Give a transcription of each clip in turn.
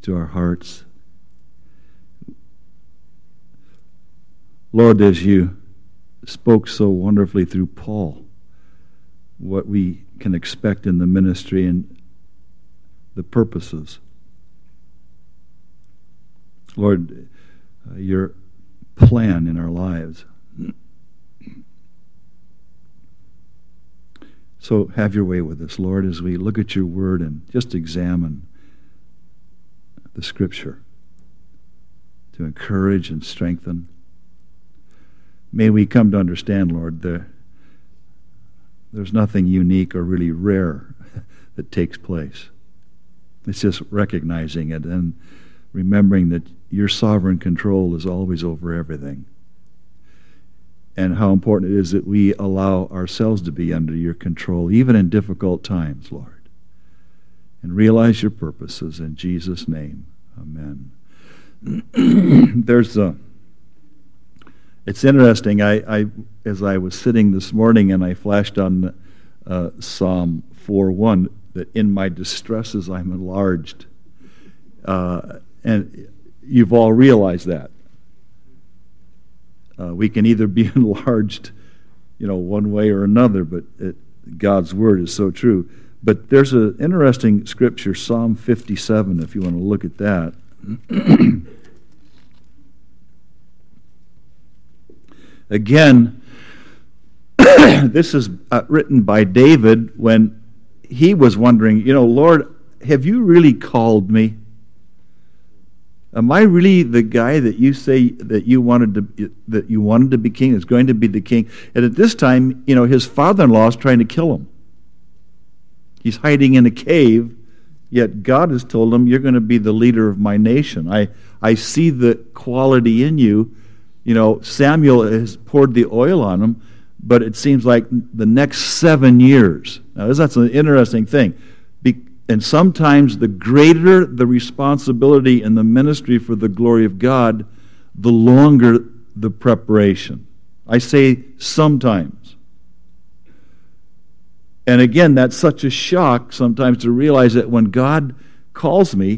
to our hearts. Lord, as you spoke so wonderfully through Paul, what we can expect in the ministry and the purposes. Lord, your plan in our lives. So have your way with us, Lord, as we look at your word and just examine the Scripture to encourage and strengthen. May we come to understand, Lord, there's nothing unique or really rare that takes place. It's just recognizing it and remembering that your sovereign control is always over everything. And how important it is that we allow ourselves to be under your control, even in difficult times, Lord. And realize your purposes in Jesus' name. Amen. It's interesting. I as I was sitting this morning and I flashed on Psalm 4:1 that in my distresses I'm enlarged. And you've all realized that. We can either be enlarged, one way or another, but God's word is so true. But there's an interesting scripture, Psalm 57, if you want to look at that. Again, this is written by David when he was wondering, Lord, have you really called me? Am I really the guy that you say that you wanted to be king, is going to be the king? And at this time, his father-in-law is trying to kill him. He's hiding in a cave, yet God has told him, you're going to be the leader of my nation. I see the quality in you. Samuel has poured the oil on him, but it seems like the next 7 years. Now, that's an interesting thing. And sometimes the greater the responsibility in the ministry for the glory of God, the longer the preparation. I say sometimes. And again, that's such a shock sometimes to realize that when God calls me,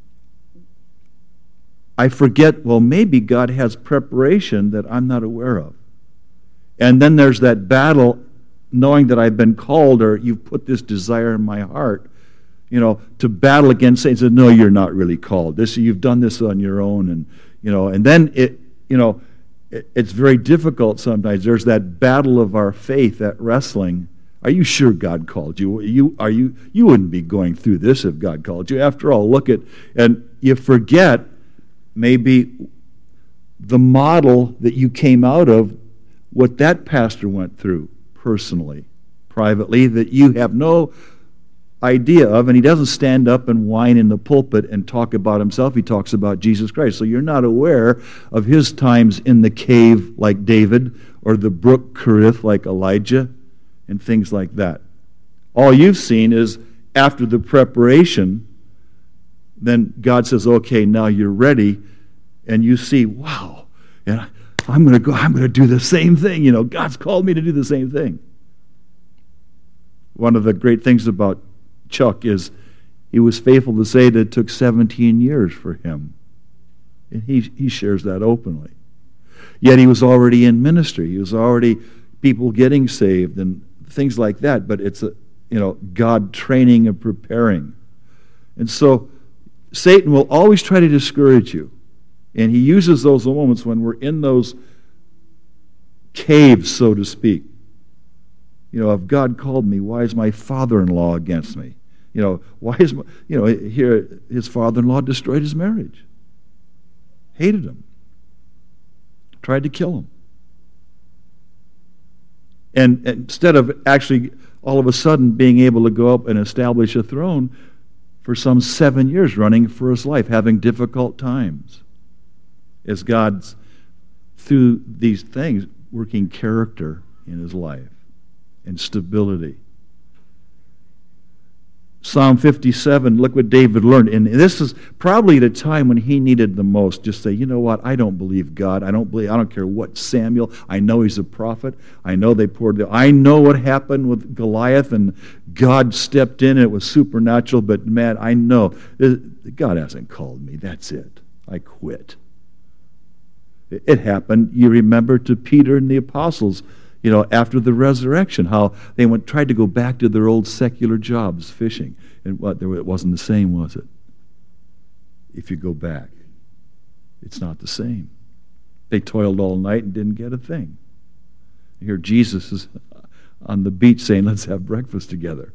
I forget, maybe God has preparation that I'm not aware of. And then there's that battle knowing that I've been called or you've put this desire in my heart, to battle against Satan. Said, no, you're not really called. You've done this on your own, and then it's very difficult sometimes. There's that battle of our faith, that wrestling. Are you sure God called you? You wouldn't be going through this if God called you. After all, and you forget maybe the model that you came out of, what that pastor went through personally, privately, that you have no idea of, and he doesn't stand up and whine in the pulpit and talk about himself. He talks about Jesus Christ. So you're not aware of his times in the cave like David or the brook Cherith like Elijah and things like that. All you've seen is after the preparation, then God says, okay, now you're ready, and you see, wow, and I'm going to do the same thing. God's called me to do the same thing. One of the great things about Chuck is he was faithful to say that it took 17 years for him. And he shares that openly. Yet he was already in ministry. He was already people getting saved and things like that. But it's God training and preparing. And so Satan will always try to discourage you. And he uses those moments when we're in those caves, so to speak. If God called me, why is my father-in-law against me? Why is here his father-in-law destroyed his marriage, hated him, tried to kill him, and instead of actually all of a sudden being able to go up and establish a throne for some 7 years, running for his life, having difficult times, as God's through these things working character in his life and stability. Psalm 57, look what David learned. And this is probably the time when he needed the most. Just say, you know what, I don't believe God. I don't care what Samuel, I know he's a prophet. I know I know what happened with Goliath and God stepped in and it was supernatural, but man, I know God hasn't called me. That's it. I quit. It happened, you remember, to Peter and the apostles, after the resurrection, how they tried to go back to their old secular jobs, fishing. And it wasn't the same, was it? If you go back, it's not the same. They toiled all night and didn't get a thing. Here Jesus is on the beach saying, let's have breakfast together.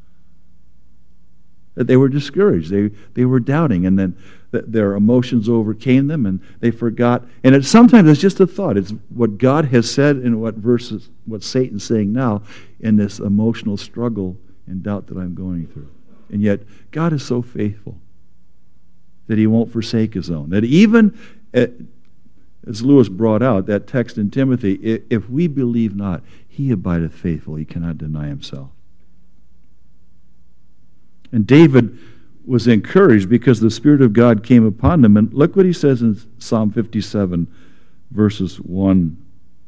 They were discouraged. They were doubting, and then their emotions overcame them, and they forgot. And sometimes it's just a thought. It's what God has said and what Satan's saying now in this emotional struggle and doubt that I'm going through. And yet, God is so faithful that he won't forsake his own. That even, as Lewis brought out, that text in Timothy, if we believe not, he abideth faithful. He cannot deny himself. And David was encouraged because the Spirit of God came upon him. And look what he says in Psalm 57, verses 1,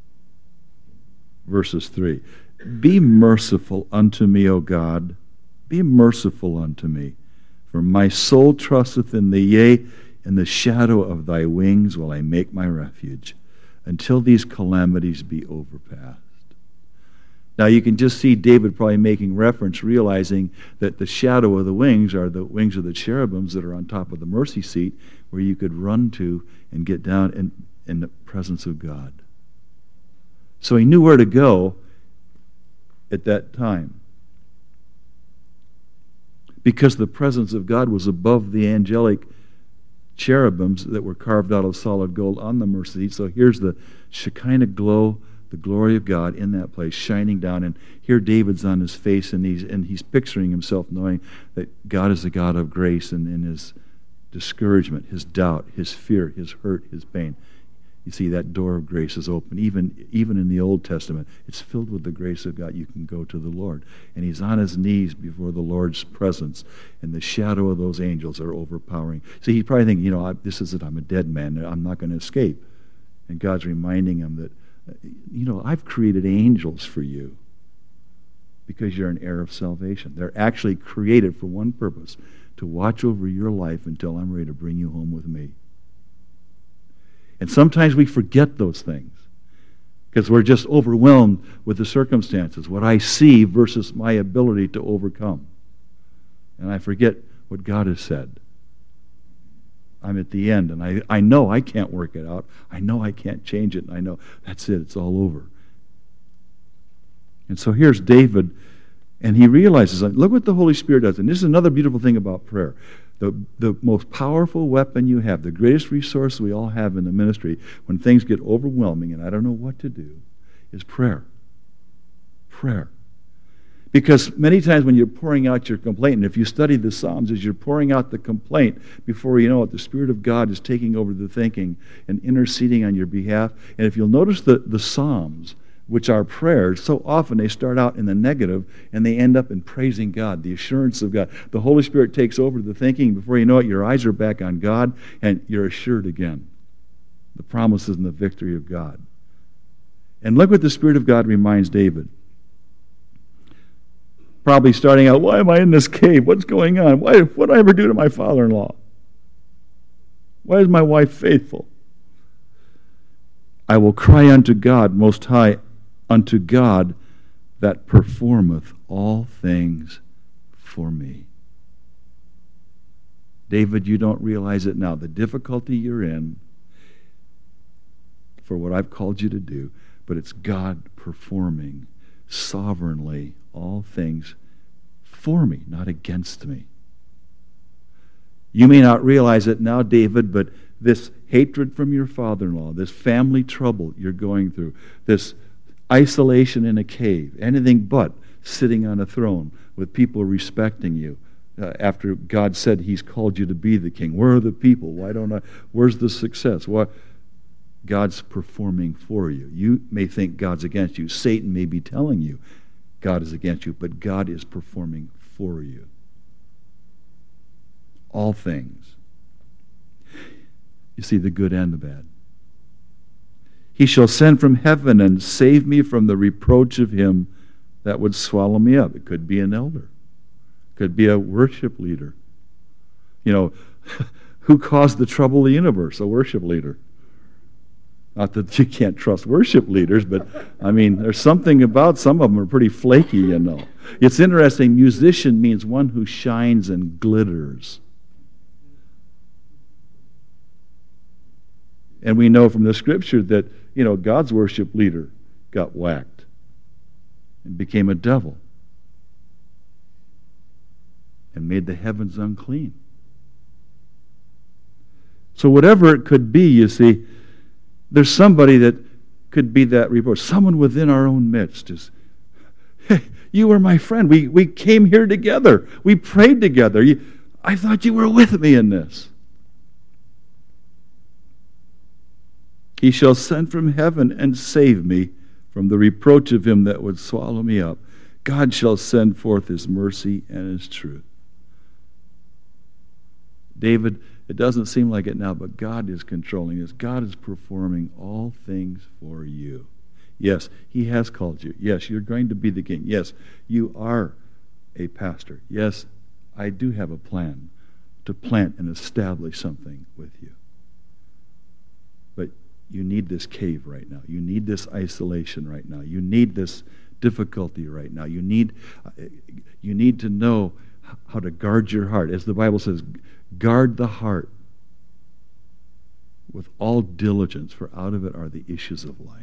verses 3. Be merciful unto me, O God. Be merciful unto me. For my soul trusteth in thee, yea, in the shadow of thy wings will I make my refuge, until these calamities be overpassed. Now you can just see David probably making reference, realizing that the shadow of the wings are the wings of the cherubims that are on top of the mercy seat, where you could run to and get down in the presence of God. So he knew where to go at that time, because the presence of God was above the angelic cherubims that were carved out of solid gold on the mercy seat. So here's the Shekinah glow, the glory of God in that place shining down. And here David's on his face, and he's picturing himself knowing that God is a God of grace, and in his discouragement, his doubt, his fear, his hurt, his pain. You see, that door of grace is open. Even in the Old Testament, it's filled with the grace of God. You can go to the Lord. And he's on his knees before the Lord's presence, and the shadow of those angels are overpowering. See, he's probably thinking, this is it. I'm a dead man. I'm not going to escape. And God's reminding him that, I've created angels for you because you're an heir of salvation. They're actually created for one purpose, to watch over your life until I'm ready to bring you home with me. And sometimes we forget those things because we're just overwhelmed with the circumstances, what I see versus my ability to overcome. And I forget what God has said. I'm at the end, and I know I can't work it out. I know I can't change it, and I know that's it. It's all over. And so here's David, and he realizes, look what the Holy Spirit does. And this is another beautiful thing about prayer. The most powerful weapon you have, the greatest resource we all have in the ministry when things get overwhelming and I don't know what to do, is prayer. Prayer. Because many times when you're pouring out your complaint, and if you study the Psalms, as you're pouring out the complaint, before you know it, the Spirit of God is taking over the thinking and interceding on your behalf. And if you'll notice the Psalms, which are prayers, so often they start out in the negative and they end up in praising God, the assurance of God. The Holy Spirit takes over the thinking. Before you know it, your eyes are back on God and you're assured again. The promises and the victory of God. And look what the Spirit of God reminds David. Probably starting out, why am I in this cave? What's going on? What did I ever do to my father-in-law? Why is my wife faithful? I will cry unto God most high, unto God that performeth all things for me. David, you don't realize it now. The difficulty you're in for what I've called you to do, but it's God performing sovereignly all things for me, not against me. You may not realize it now, David, but this hatred from your father-in-law, this family trouble you're going through, this isolation in a cave, anything but sitting on a throne with people respecting you after God said he's called you to be the king. Where are the people? Where's the success? God's performing for you. You may think God's against you. Satan may be telling you God is against you, but God is performing for you. all things. You see, the good and the bad. He shall send from heaven and save me from the reproach of him that would swallow me up. It could be an elder. It could be a worship leader. You know, who caused the trouble of the universe? A worship leader. Not that you can't trust worship leaders, but I mean, there's something about some of them are pretty flaky, you know. It's interesting, musician means one who shines and glitters. And we know from the scripture that, you know, God's worship leader got whacked and became a devil and made the heavens unclean. So whatever it could be, you see, there's somebody that could be that reproach. Someone within our own midst is, hey, you were my friend. We came here together. We prayed together. I thought you were with me in this. He shall send from heaven and save me from the reproach of him that would swallow me up. God shall send forth his mercy and his truth. David, it doesn't seem like it now, but God is controlling this. God is performing all things for you. Yes, he has called you. Yes, you're going to be the king. Yes, you are a pastor. Yes, I do have a plan to plant and establish something with you. But you need this cave right now. You need this isolation right now. You need this difficulty right now. You need to know how to guard your heart. As the Bible says, guard the heart with all diligence, for out of it are the issues of life.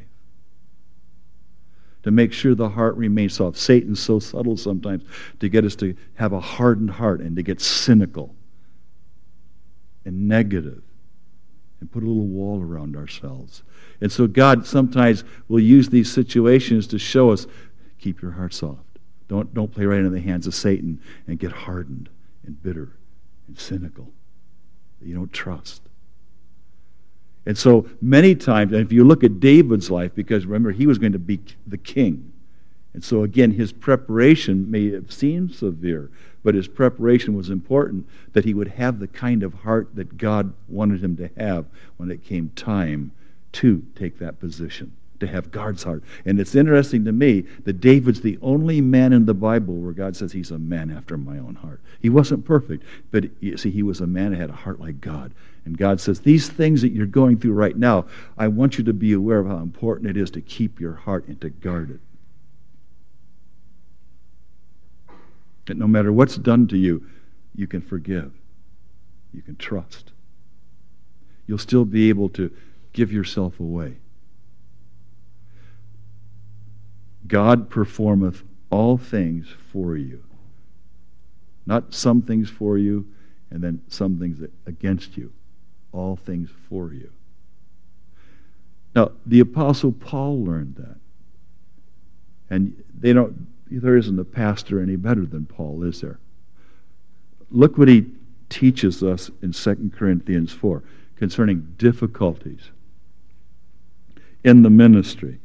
To make sure the heart remains soft. Satan's so subtle sometimes to get us to have a hardened heart and to get cynical and negative and put a little wall around ourselves. And so God sometimes will use these situations to show us, keep your heart soft. Don't play right into the hands of Satan and get hardened and bitter and cynical. You don't trust. And so many times, and if you look at David's life, because remember, he was going to be the king. And so again, his preparation may have seemed severe, but his preparation was important, that he would have the kind of heart that God wanted him to have when it came time to take that position, to have God's heart. And it's interesting to me that David's the only man in the Bible where God says he's a man after my own heart. He wasn't perfect, but you see, he was a man who had a heart like God. And God says, these things that you're going through right now, I want you to be aware of how important it is to keep your heart and to guard it. That no matter what's done to you, you can forgive. You can trust. You'll still be able to give yourself away. God performeth all things for you. Not some things for you and then some things against you. All things for you. Now, the Apostle Paul learned that. And there isn't a pastor any better than Paul, is there? Look what he teaches us in 2 Corinthians 4 concerning difficulties in the ministry.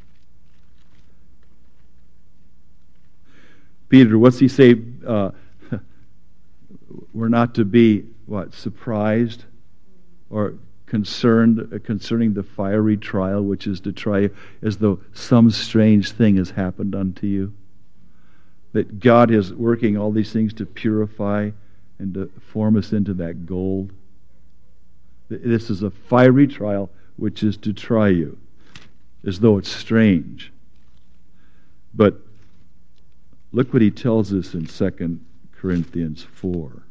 Peter, what's he say? We're not to be, surprised or concerned concerning the fiery trial, which is to try as though some strange thing has happened unto you. That God is working all these things to purify and to form us into that gold. This is a fiery trial which is to try you, as though it's strange. But look what he tells us in 2 Corinthians 4.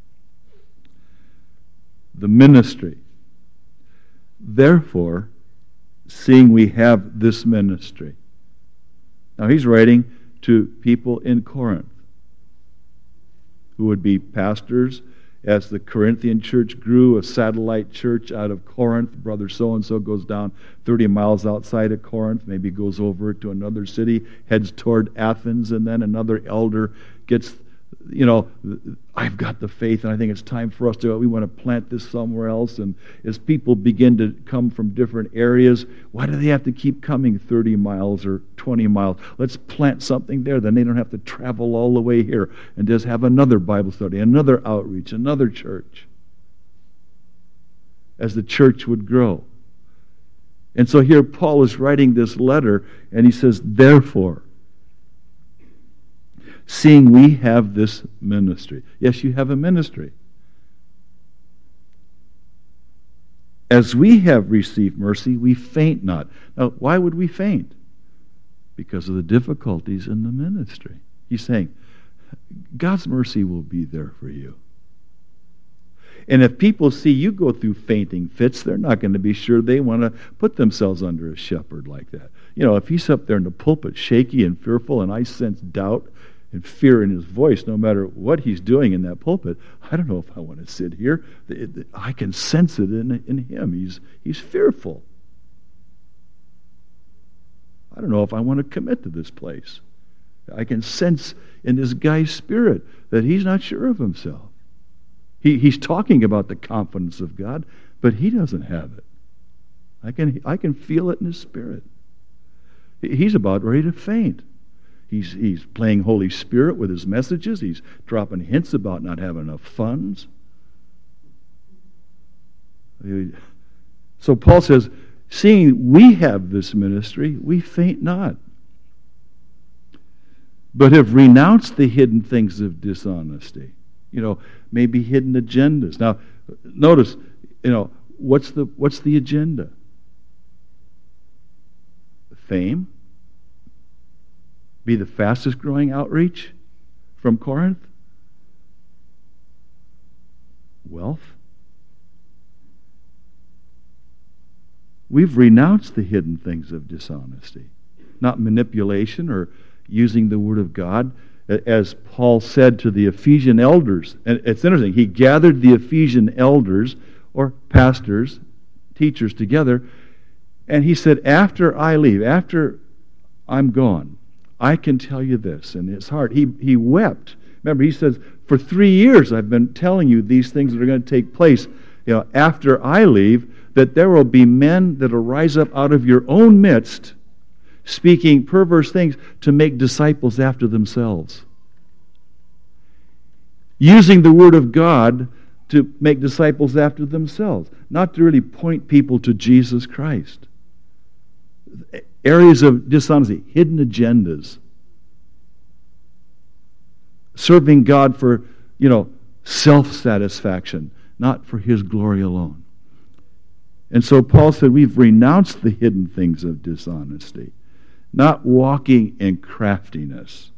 The ministry. Therefore, seeing we have this ministry. Now he's writing to people in Corinth who would be pastors. As the Corinthian church grew, a satellite church out of Corinth, brother so-and-so goes down 30 miles outside of Corinth, maybe goes over to another city, heads toward Athens, and then another elder gets I've got the faith, and I think it's time for us we want to plant this somewhere else. And as people begin to come from different areas, why do they have to keep coming 30 miles or 20 miles? Let's plant something there. Then they don't have to travel all the way here and just have another Bible study, another outreach, another church, as the church would grow. And so here Paul is writing this letter, and he says, therefore, seeing we have this ministry. Yes, you have a ministry. As we have received mercy, we faint not. Now, why would we faint? Because of the difficulties in the ministry. He's saying, God's mercy will be there for you. And if people see you go through fainting fits, they're not going to be sure they want to put themselves under a shepherd like that. If he's up there in the pulpit shaky and fearful, and I sense doubt and fear in his voice, no matter what he's doing in that pulpit, I don't know if I want to sit here. I can sense it in him. He's fearful. I don't know if I want to commit to this place. I can sense in this guy's spirit that he's not sure of himself. He's talking about the confidence of God, but he doesn't have it. I can feel it in his spirit. He's about ready to faint. He's playing Holy Spirit with his messages. He's dropping hints about not having enough funds. So Paul says, seeing we have this ministry, we faint not, but have renounced the hidden things of dishonesty. Maybe hidden agendas. Now, notice, what's the agenda? Fame? Be the fastest growing outreach from Corinth? Wealth? We've renounced the hidden things of dishonesty, not manipulation or using the Word of God. As Paul said to the Ephesian elders, and it's interesting, he gathered the Ephesian elders, or pastors, teachers together, and he said, after I leave, after I'm gone, I can tell you this, and his heart, he wept. Remember, he says, for 3 years I've been telling you these things that are going to take place, after I leave, that there will be men that will rise up out of your own midst, speaking perverse things to make disciples after themselves. Using the Word of God to make disciples after themselves, not to really point people to Jesus Christ. Areas of dishonesty, hidden agendas. Serving God for, self-satisfaction, not for His glory alone. And so Paul said, we've renounced the hidden things of dishonesty, not walking in craftiness,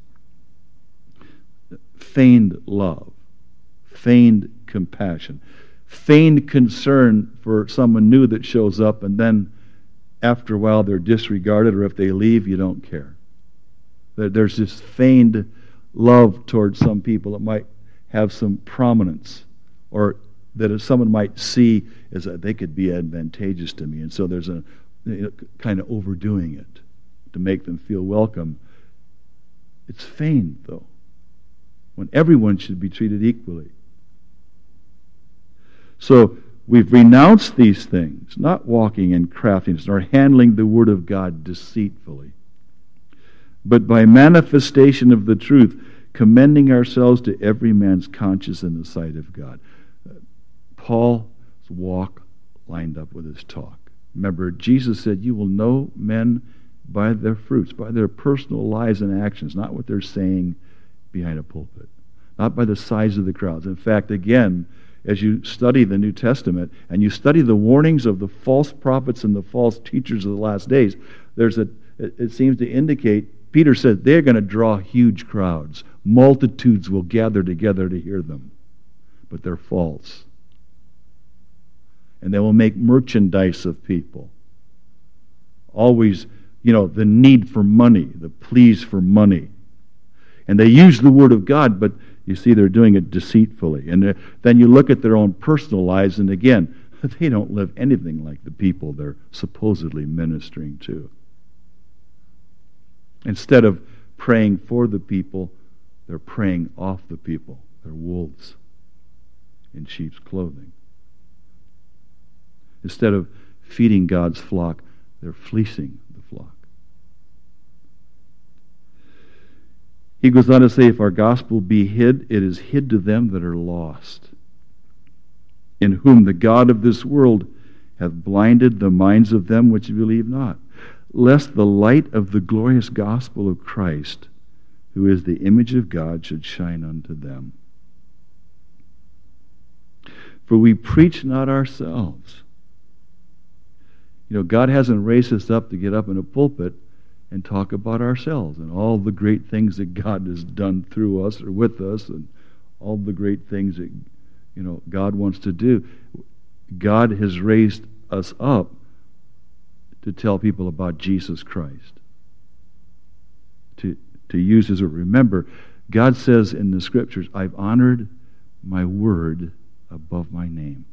feigned love, feigned compassion, feigned concern for someone new that shows up, and then after a while they're disregarded, or if they leave, you don't care. There's this feigned love towards some people that might have some prominence, or that someone might see as that they could be advantageous to me. And so there's a kind of overdoing it to make them feel welcome. It's feigned, though, when everyone should be treated equally. So we've renounced these things, not walking in craftiness, nor handling the Word of God deceitfully, but by manifestation of the truth, commending ourselves to every man's conscience in the sight of God. Paul's walk lined up with his talk. Remember, Jesus said, you will know men by their fruits, by their personal lives and actions, not what they're saying behind a pulpit, not by the size of the crowds. In fact, again, as you study the New Testament and you study the warnings of the false prophets and the false teachers of the last days, it seems to indicate, Peter said, they're going to draw huge crowds. Multitudes will gather together to hear them, but they're false. And they will make merchandise of people. Always, the need for money, the pleas for money. And they use the Word of God, but you see they're doing it deceitfully. And then you look at their own personal lives, and again, they don't live anything like the people they're supposedly ministering to. Instead of praying for the people, They're preying off the people. They're wolves in sheep's clothing. Instead of feeding God's flock, they're fleecing the flock. He goes on to say, if our gospel be hid, it is hid to them that are lost, in whom the God of this world hath blinded the minds of them which believe not, lest the light of the glorious gospel of Christ, who is the image of God, should shine unto them. For we preach not ourselves. God hasn't raised us up to get up in a pulpit and talk about ourselves and all the great things that God has done through us or with us and all the great things that God wants to do. God has raised us up to tell people about Jesus Christ. To use His word. Remember, God says in the Scriptures, I've honored my word above my name.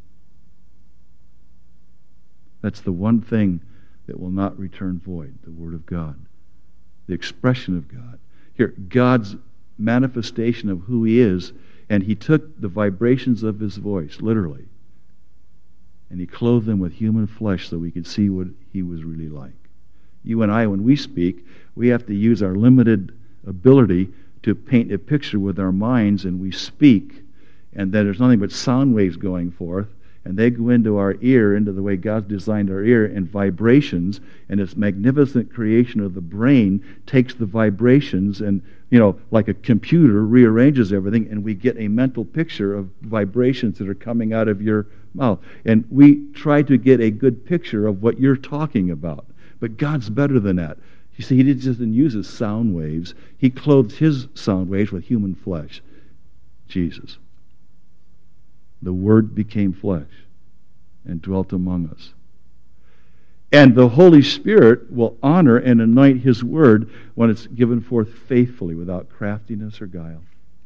That's the one thing that will not return void, the Word of God, the expression of God. Here, God's manifestation of who He is, and He took the vibrations of His voice, literally, and He clothed them with human flesh so we could see what He was really like. You and I, when we speak, we have to use our limited ability to paint a picture with our minds, and we speak, and then there's nothing but sound waves going forth, and they go into our ear, into the way God's designed our ear, and vibrations, and this magnificent creation of the brain takes the vibrations and, like a computer, rearranges everything, and we get a mental picture of vibrations that are coming out of your mouth. And we try to get a good picture of what you're talking about. But God's better than that. You see, He didn't use His sound waves. He clothed His sound waves with human flesh. Jesus. The Word became flesh and dwelt among us. And the Holy Spirit will honor and anoint His Word when it's given forth faithfully, without craftiness or guile.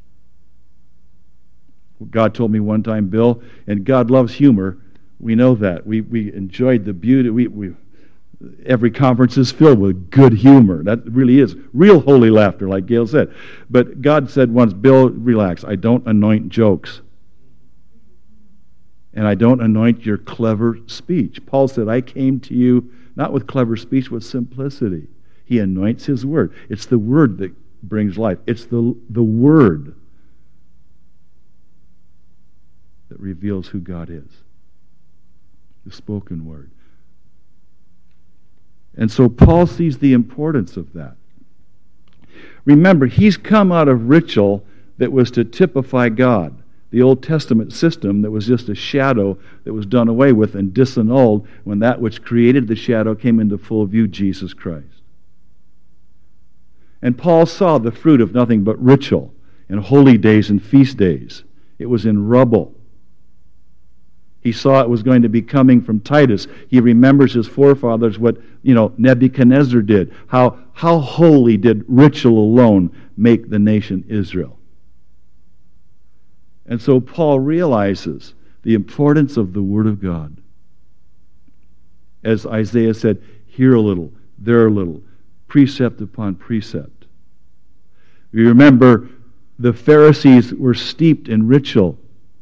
God told me one time, Bill, and God loves humor. We know that. We enjoyed the beauty. Every conference is filled with good humor. That really is real holy laughter, like Gail said. But God said once, Bill, relax. I don't anoint jokes. And I don't anoint your clever speech. Paul said, I came to you not with clever speech, with simplicity. He anoints His Word. It's the Word that brings life. It's the Word that reveals who God is. The spoken Word. And so Paul sees the importance of that. Remember, he's come out of ritual that was to typify God. The Old Testament system that was just a shadow that was done away with and disannulled when that which created the shadow came into full view, Jesus Christ. And Paul saw the fruit of nothing but ritual and holy days and feast days. It was in rubble. He saw it was going to be coming from Titus. He remembers his forefathers, what Nebuchadnezzar did. How holy did ritual alone make the nation Israel. And so Paul realizes the importance of the Word of God. As Isaiah said, here a little, there a little, precept upon precept. You remember the Pharisees were steeped in ritual,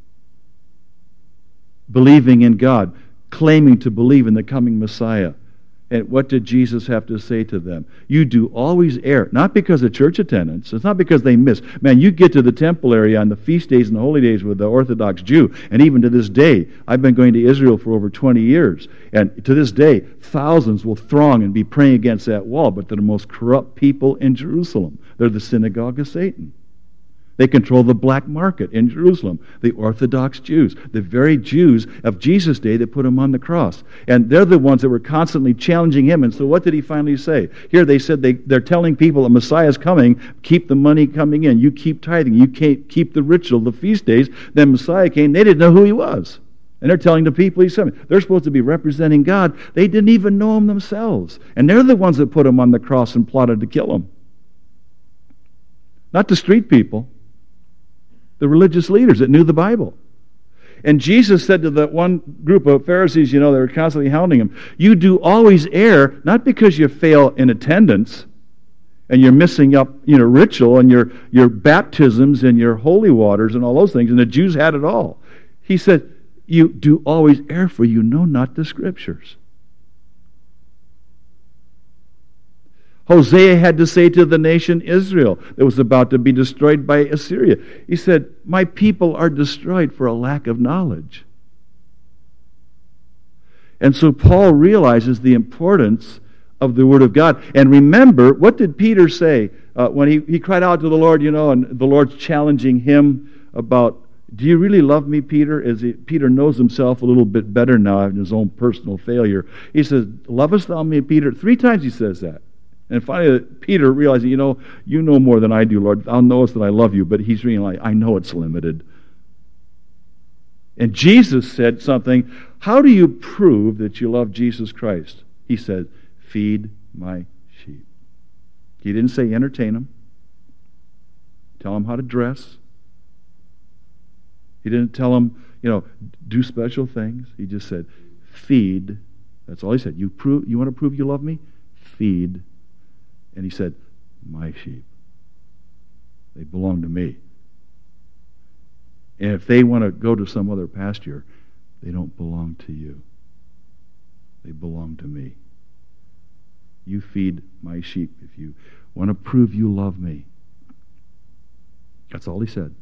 believing in God, claiming to believe in the coming Messiah. And what did Jesus have to say to them? You do always err, not because of church attendance. It's not because they miss. Man, you get to the temple area on the feast days and the holy days with the Orthodox Jew, and even to this day, I've been going to Israel for over 20 years, and to this day, thousands will throng and be praying against that wall, but they're the most corrupt people in Jerusalem. They're the synagogue of Satan. They control the black market in Jerusalem, the Orthodox Jews, the very Jews of Jesus' day that put Him on the cross. And they're the ones that were constantly challenging Him. And so what did He finally say? Here they said they're telling people the Messiah is coming, keep the money coming in, you keep tithing, you can't keep the ritual, the feast days. Then Messiah came, they didn't know who He was. And they're telling the people He's coming. They're supposed to be representing God. They didn't even know Him themselves. And they're the ones that put Him on the cross and plotted to kill Him. Not the street people. The religious leaders that knew the Bible. And Jesus said to that one group of Pharisees, they were constantly hounding Him, you do always err, not because you fail in attendance, and you're missing up, ritual and your baptisms and your holy waters and all those things. And the Jews had it all. He said, you do always err, for you know not the Scriptures. Hosea had to say to the nation Israel that was about to be destroyed by Assyria, he said, my people are destroyed for a lack of knowledge. And so Paul realizes the importance of the Word of God. And remember, what did Peter say when he cried out to the Lord, and the Lord's challenging him about, do you really love me, Peter? Peter knows himself a little bit better now in his own personal failure. He says, lovest thou me, Peter? 3 times he says that. And finally, Peter realizing, you know more than I do, Lord. Thou knowest that I love you. But he's realizing, I know it's limited. And Jesus said something, how do you prove that you love Jesus Christ? He said, feed my sheep. He didn't say entertain them. Tell them how to dress. He didn't tell them, do special things. He just said, feed. That's all he said. You want to prove you love me? Feed. And he said, my sheep. They belong to me. And if they want to go to some other pasture, they don't belong to you. They belong to me. You feed my sheep if you want to prove you love me. That's all he said.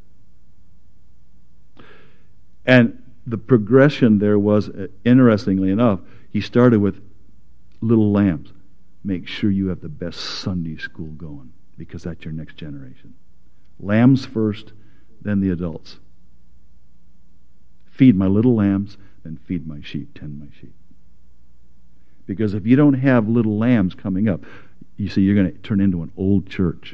And the progression there was, interestingly enough, he started with little lambs. Make sure you have the best Sunday school going, because that's your next generation. Lambs first, then the adults. Feed my little lambs, then feed my sheep, tend my sheep. Because if you don't have little lambs coming up, you see, you're going to turn into an old church.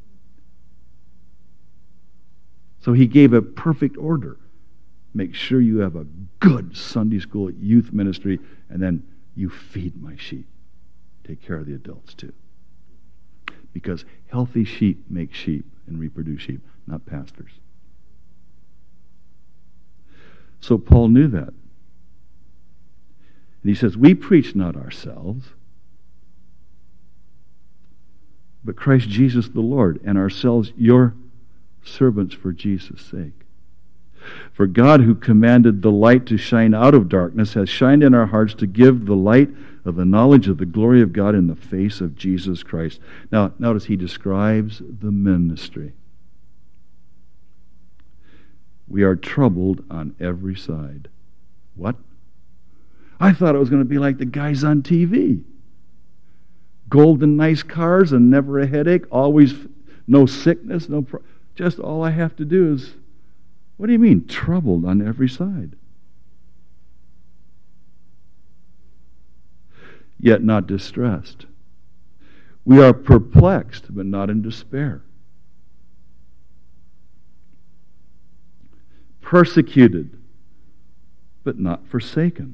So he gave a perfect order. Make sure you have a good Sunday school youth ministry, and then you feed my sheep. Take care of the adults too. Because healthy sheep make sheep and reproduce sheep, not pastors. So Paul knew that. And he says, we preach not ourselves, but Christ Jesus the Lord, and ourselves your servants for Jesus' sake. For God, who commanded the light to shine out of darkness, has shined in our hearts to give the light of the knowledge of the glory of God in the face of Jesus Christ. Now, notice he describes the ministry. We are troubled on every side. What? I thought it was going to be like the guys on TV. Golden nice cars and never a headache, always no sickness, just all I have to do is, what do you mean, troubled on every side? Yet not distressed. We are perplexed, but not in despair. Persecuted, but not forsaken.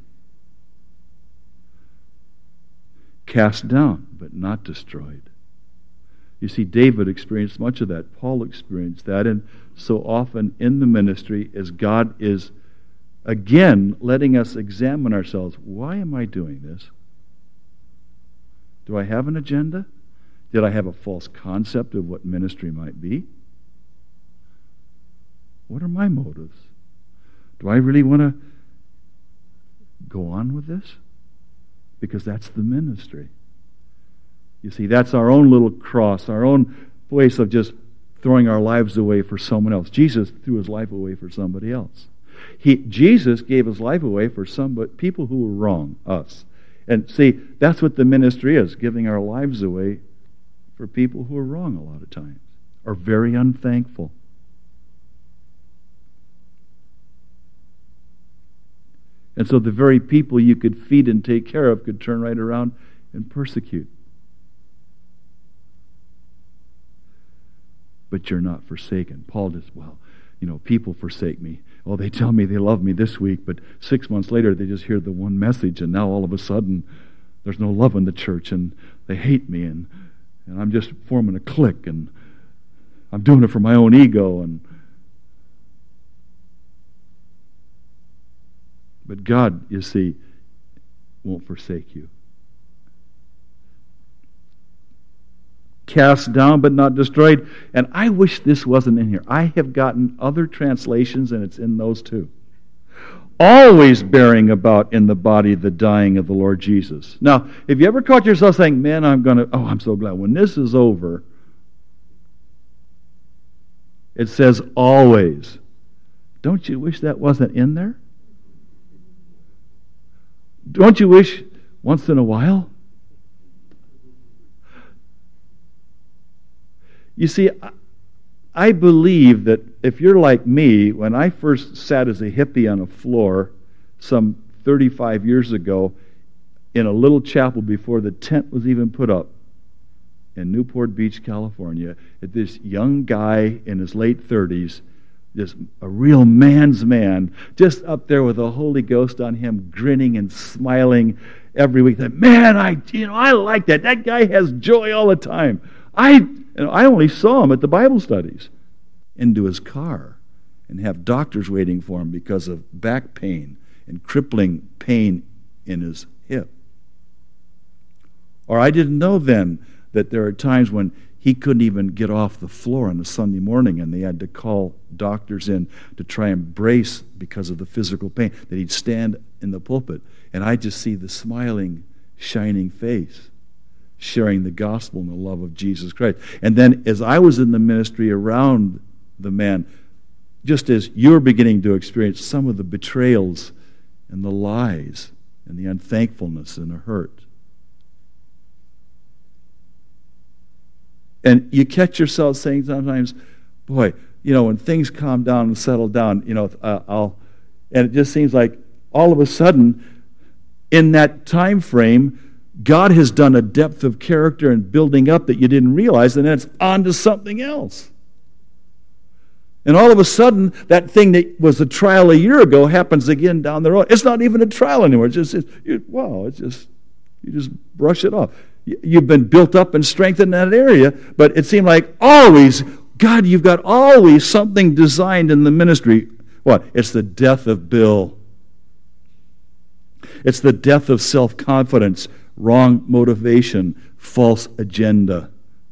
Cast down, but not destroyed. You see, David experienced much of that. Paul experienced that. And so often in the ministry, as God is, again, letting us examine ourselves. Why am I doing this? Do I have an agenda? Did I have a false concept of what ministry might be? What are my motives? Do I really want to go on with this? Because that's the ministry. You see, that's our own little cross, our own place of just throwing our lives away for someone else. Jesus threw his life away for somebody else. Jesus gave his life away for people who were wrong, us. And see, that's what the ministry is, giving our lives away for people who are wrong a lot of times, are very unthankful. And so the very people you could feed and take care of could turn right around and persecute. But you're not forsaken. Paul just, people forsake me. Oh, they tell me they love me this week, but 6 months later they just hear the one message, and now all of a sudden there's no love in the church, and they hate me, and I'm just forming a clique, and I'm doing it for my own ego. But God, you see, won't forsake you. cast down but not destroyed. And I wish this wasn't in here. I have gotten other translations, and it's in those too. Always bearing about in the body the dying of the Lord Jesus. Now, have you ever caught yourself saying, man, I'm so glad when this is over. It says always. Don't you wish that wasn't in there? Don't you wish once in a while? You see, I believe that if you're like me, when I first sat as a hippie on a floor some 35 years ago in a little chapel before the tent was even put up in Newport Beach, California, this young guy in his late 30s, just a real man's man, just up there with the Holy Ghost on him, grinning and smiling every week. Man, I like that. That guy has joy all the time. I only saw him at the Bible studies. Into his car and have doctors waiting for him because of back pain and crippling pain in his hip. Or I didn't know then that there are times when he couldn't even get off the floor on a Sunday morning and they had to call doctors in to try and brace because of the physical pain, that he'd stand in the pulpit and I just see the smiling, shining face sharing the gospel and the love of Jesus Christ. And then as I was in the ministry around the man, just as you're beginning to experience some of the betrayals and the lies and the unthankfulness and the hurt. And you catch yourself saying sometimes, boy, when things calm down and settle down, and it just seems like all of a sudden, in that time frame, God has done a depth of character and building up that you didn't realize, and then it's on to something else. And all of a sudden, that thing that was a trial a year ago happens again down the road. It's not even a trial anymore. You just brush it off. You've been built up and strengthened in that area, but it seemed like always, God, you've got always something designed in the ministry. What? It's the death of Bill. It's the death of self-confidence, wrong motivation, false agenda.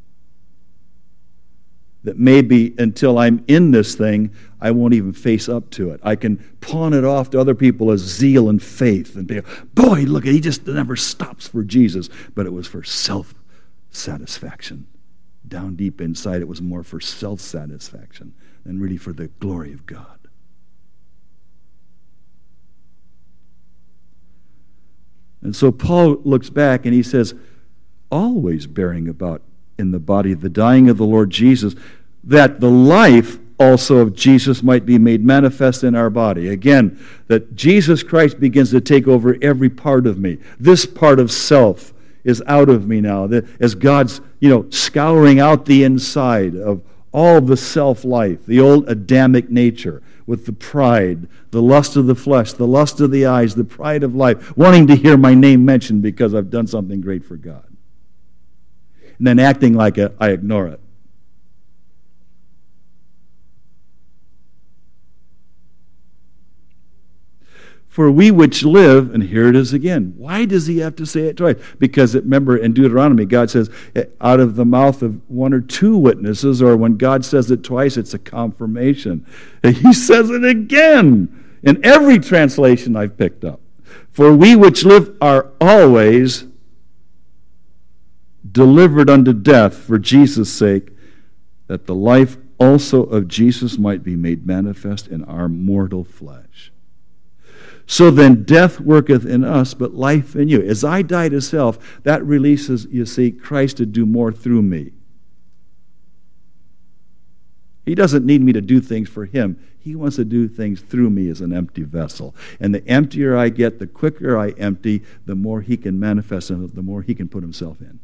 That maybe until I'm in this thing, I won't even face up to it. I can pawn it off to other people as zeal and faith. And be, boy, look, he just never stops for Jesus. But it was for self-satisfaction. Down deep inside, it was more for self-satisfaction than really for the glory of God. And so Paul looks back and he says, always bearing about in the body the dying of the Lord Jesus, that the life also of Jesus might be made manifest in our body. Again, that Jesus Christ begins to take over every part of me. This part of self is out of me now. As God's, scouring out the inside of all the self-life, the old Adamic nature, with the pride, the lust of the flesh, the lust of the eyes, the pride of life, wanting to hear my name mentioned because I've done something great for God. And then acting like I ignore it. For we which live, and here it is again. Why does he have to say it twice? Because remember in Deuteronomy, God says, out of the mouth of one or two witnesses, or when God says it twice, it's a confirmation. And he says it again in every translation I've picked up. For we which live are always delivered unto death for Jesus' sake, that the life also of Jesus might be made manifest in our mortal flesh. So then death worketh in us, but life in you. As I die to self, that releases, Christ to do more through me. He doesn't need me to do things for him. He wants to do things through me as an empty vessel. And the emptier I get, the quicker I empty, the more he can manifest and the more he can put himself in.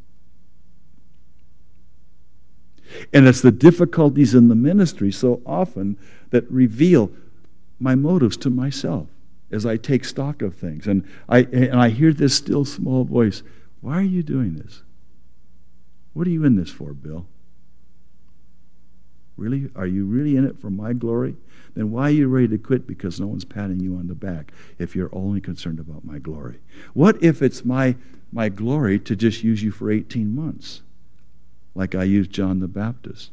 And it's the difficulties in the ministry so often that reveal my motives to myself as I take stock of things. And I hear this still small voice, why are you doing this? What are you in this for, Bill? Really? Are you really in it for my glory? Then why are you ready to quit because no one's patting you on the back if you're only concerned about my glory? What if it's my glory to just use you for 18 months? like I used John the Baptist.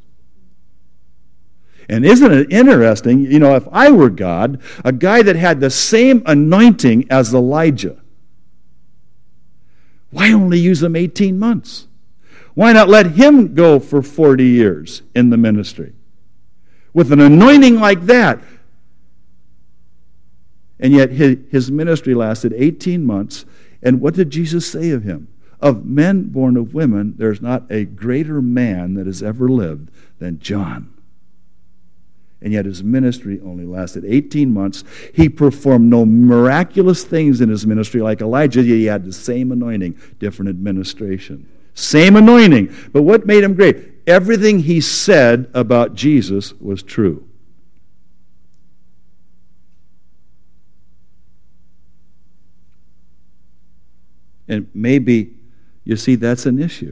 And isn't it interesting, if I were God, a guy that had the same anointing as Elijah, why only use him 18 months? Why not let him go for 40 years in the ministry? With an anointing like that. And yet his ministry lasted 18 months. And what did Jesus say of him? Of men born of women, there's not a greater man that has ever lived than John. And yet his ministry only lasted 18 months. He performed no miraculous things in his ministry like Elijah, yet he had the same anointing, different administration. Same anointing. But what made him great? Everything he said about Jesus was true. And maybe, you see, that's an issue.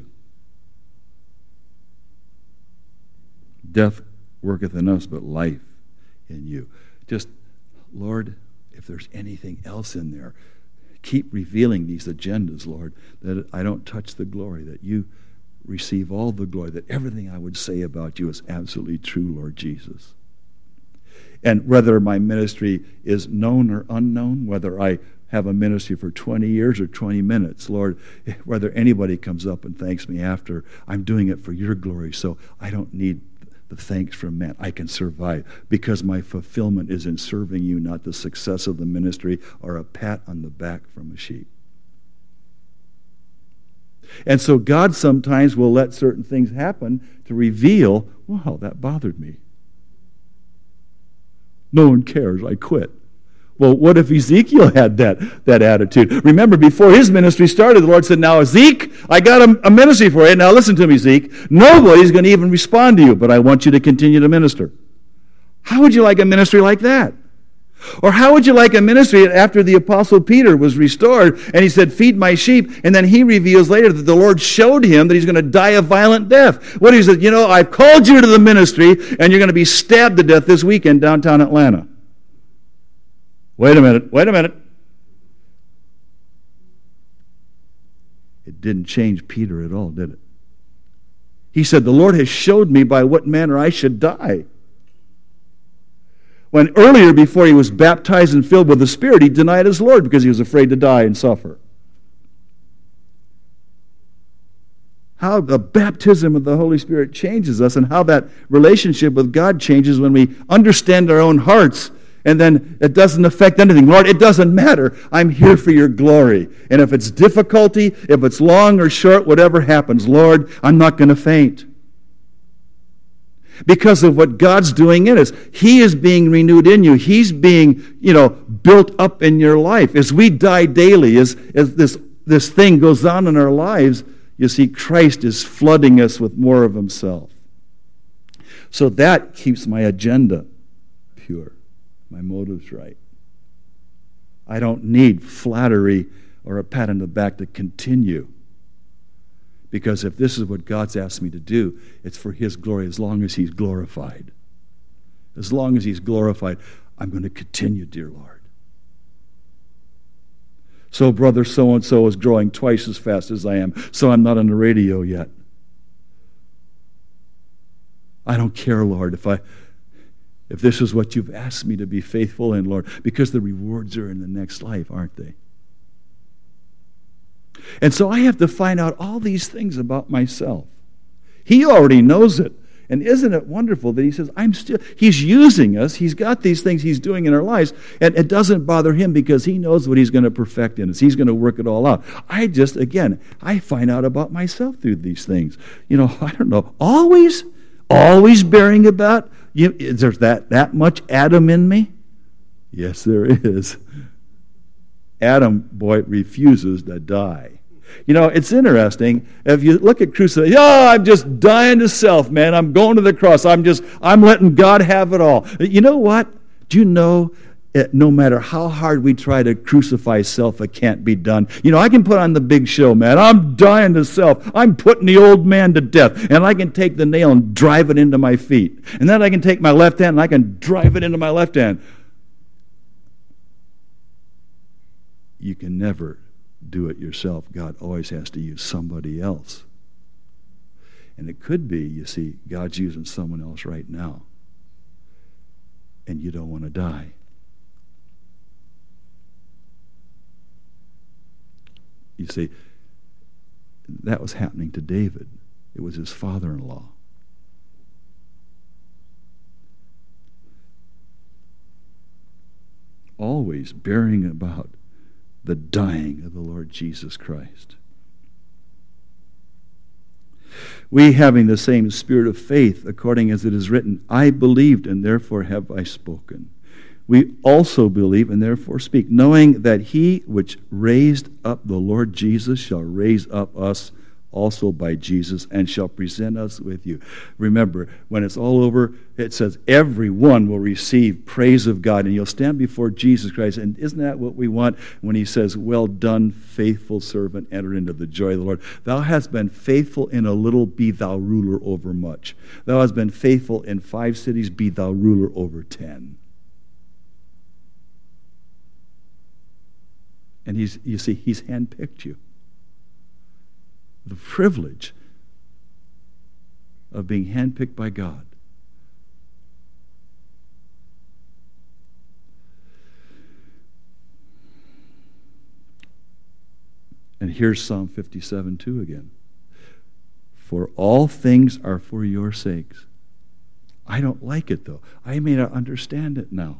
Death worketh in us, but life in you. Just, Lord, if there's anything else in there, keep revealing these agendas, Lord, that I don't touch the glory, that you receive all the glory, that everything I would say about you is absolutely true, Lord Jesus. And whether my ministry is known or unknown, whether I have a ministry for 20 years or 20 minutes, Lord, whether anybody comes up and thanks me after, I'm doing it for your glory, so I don't need the thanks from man. I can survive because my fulfillment is in serving you, not the success of the ministry or a pat on the back from a sheep. And so God sometimes will let certain things happen to reveal, wow, that bothered me. No one cares, I quit. Well, what if Ezekiel had that attitude? Remember, before his ministry started, the Lord said, now, Zeke, I got a ministry for you. Now, listen to me, Zeke. Nobody's going to even respond to you, but I want you to continue to minister. How would you like a ministry like that? Or how would you like a ministry after the Apostle Peter was restored, and he said, feed my sheep, and then he reveals later that the Lord showed him that he's going to die a violent death. What he said, I've called you to the ministry, and you're going to be stabbed to death this weekend downtown Atlanta. Wait a minute. It didn't change Peter at all, did it? He said, the Lord has showed me by what manner I should die. When earlier, before he was baptized and filled with the Spirit, he denied his Lord because he was afraid to die and suffer. How the baptism of the Holy Spirit changes us, and how that relationship with God changes when we understand our own hearts. And then it doesn't affect anything. Lord, it doesn't matter. I'm here for your glory. And if it's difficulty, if it's long or short, whatever happens, Lord, I'm not going to faint. Because of what God's doing in us. He is being renewed in you. He's being, built up in your life. As we die daily, as this thing goes on in our lives, you see, Christ is flooding us with more of himself. So that keeps my agenda pure. My motive's right. I don't need flattery or a pat on the back to continue. Because if this is what God's asked me to do, it's for his glory as long as he's glorified. As long as he's glorified, I'm going to continue, dear Lord. So brother so-and-so is growing twice as fast as I am, so I'm not on the radio yet. I don't care, Lord, if this is what you've asked me to be faithful in, Lord, because the rewards are in the next life, aren't they? And so I have to find out all these things about myself. He already knows it. And isn't it wonderful that he says, he's using us, he's got these things he's doing in our lives, and it doesn't bother him because he knows what he's going to perfect in us. He's going to work it all out. I find out about myself through these things. I don't know, always bearing about, is there that much Adam in me? Yes, there is. Adam, boy, refuses to die. It's interesting. If you look at crucifixion, I'm just dying to self, man. I'm going to the cross. I'm letting God have it all. You know what? Do you know no matter how hard we try to crucify self, it can't be done. I can put on the big show, man. I'm dying to self. I'm putting the old man to death. And I can take the nail and drive it into my feet. And then I can take my left hand and I can drive it into my left hand. You can never do it yourself. God always has to use somebody else. And it could be, you see, God's using someone else right now. And you don't want to die. You see, that was happening to David. It was his father-in-law. Always bearing about the dying of the Lord Jesus Christ. We, having the same spirit of faith, according as it is written, I believed, and therefore have I spoken. We also believe, and therefore speak, knowing that he which raised up the Lord Jesus shall raise up us also by Jesus, and shall present us with you. Remember, when it's all over, it says everyone will receive praise of God, and you'll stand before Jesus Christ. And isn't that what we want when he says, well done, faithful servant, enter into the joy of the Lord. Thou hast been faithful in a little, be thou ruler over much. Thou hast been faithful in 5 cities, be thou ruler over 10. And you see, he's handpicked you. The privilege of being handpicked by God. And here's Psalm 57:2 again. For all things are for your sakes. I don't like it, though. I may not understand it now.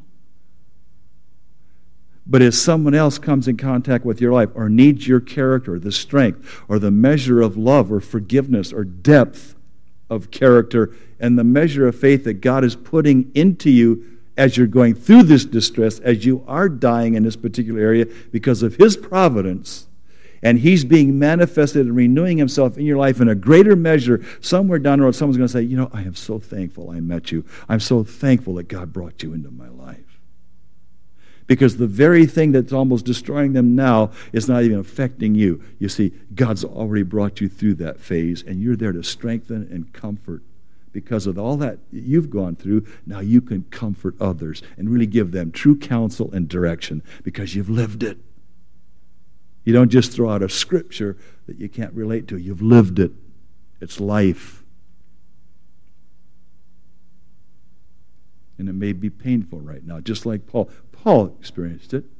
But if someone else comes in contact with your life or needs your character, the strength, or the measure of love or forgiveness or depth of character and the measure of faith that God is putting into you as you're going through this distress, as you are dying in this particular area because of his providence, and he's being manifested and renewing himself in your life in a greater measure, somewhere down the road, someone's going to say, you know, I am so thankful I met you. I'm so thankful that God brought you into my life. Because the very thing that's almost destroying them now is not even affecting you. You see, God's already brought you through that phase, and you're there to strengthen and comfort. Because of all that you've gone through, now you can comfort others and really give them true counsel and direction because you've lived it. You don't just throw out a scripture that you can't relate to. You've lived it. It's life. And it may be painful right now, just like Paul. Paul experienced it.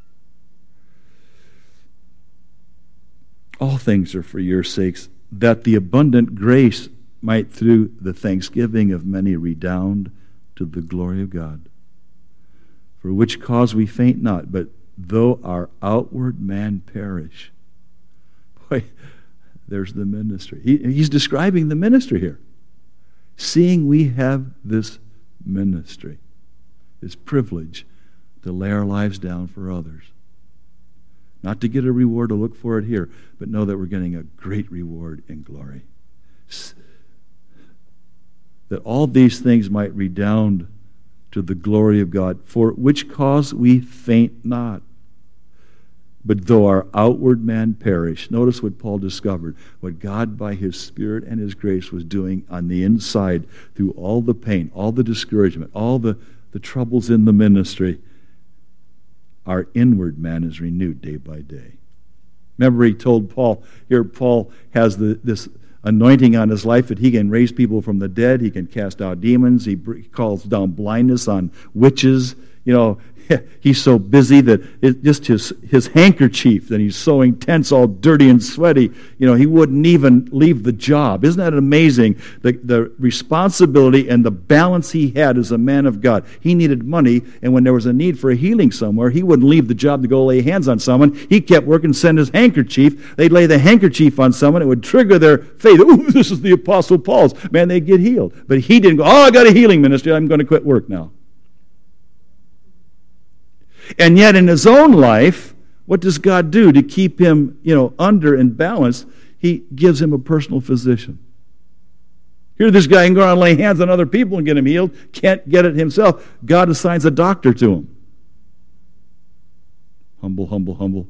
All things are for your sakes, that the abundant grace might through the thanksgiving of many redound to the glory of God. For which cause we faint not, but though our outward man perish. Boy, there's the ministry. He's describing the ministry here. Seeing we have this ministry, this privilege to lay our lives down for others. Not to get a reward or look for it here, but know that we're getting a great reward in glory. That all these things might redound to the glory of God, for which cause we faint not. But though our outward man perish, notice what Paul discovered, what God by his Spirit and his grace was doing on the inside through all the pain, all the discouragement, all the troubles in the ministry. Our inward man is renewed day by day. Remember, he told Paul, here Paul has this anointing on his life that he can raise people from the dead, he can cast out demons, he calls down blindness on witches. You know, he's so busy that just his handkerchief, and he's so intense, all dirty and sweaty, you know, he wouldn't even leave the job. Isn't that amazing? The responsibility and the balance he had as a man of God. He needed money, and when there was a need for a healing somewhere, he wouldn't leave the job to go lay hands on someone. He kept working, send his handkerchief. They'd lay the handkerchief on someone. It would trigger their faith. Ooh, this is the Apostle Paul's. Man, they'd get healed. But he didn't go, I got a healing ministry. I'm going to quit work now. And yet in his own life, what does God do to keep him, under and balanced? He gives him a personal physician. Here this guy can go around and lay hands on other people and get him healed. Can't get it himself. God assigns a doctor to him. Humble, humble, humble.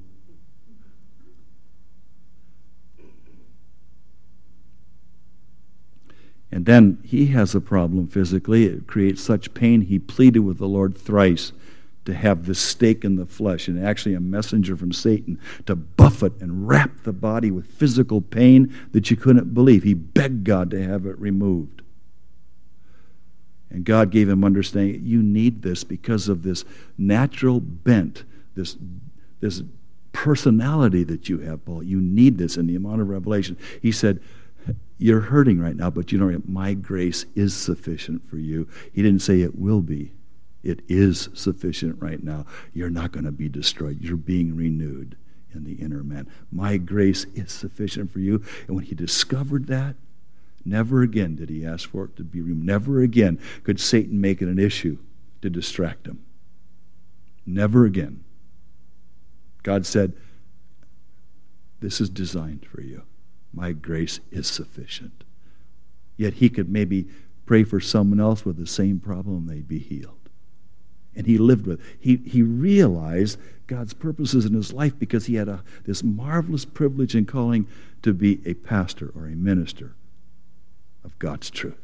And then he has a problem physically. It creates such pain. He pleaded with the Lord thrice to have this stake in the flesh, and actually a messenger from Satan to buffet and wrap the body with physical pain that you couldn't believe. He begged God to have it removed. And God gave him understanding, you need this because of this natural bent, this personality that you have, Paul. You need this in the amount of revelation. He said, you're hurting right now, but you know, my grace is sufficient for you. He didn't say it will be. It is sufficient right now. You're not going to be destroyed. You're being renewed in the inner man. My grace is sufficient for you. And when he discovered that, never again did he ask for it to be removed. Never again could Satan make it an issue to distract him. Never again. God said, this is designed for you. My grace is sufficient. Yet he could maybe pray for someone else with the same problem, they'd be healed. And he lived with it. He realized God's purposes in his life because he had this marvelous privilege and calling to be a pastor or a minister of God's truth.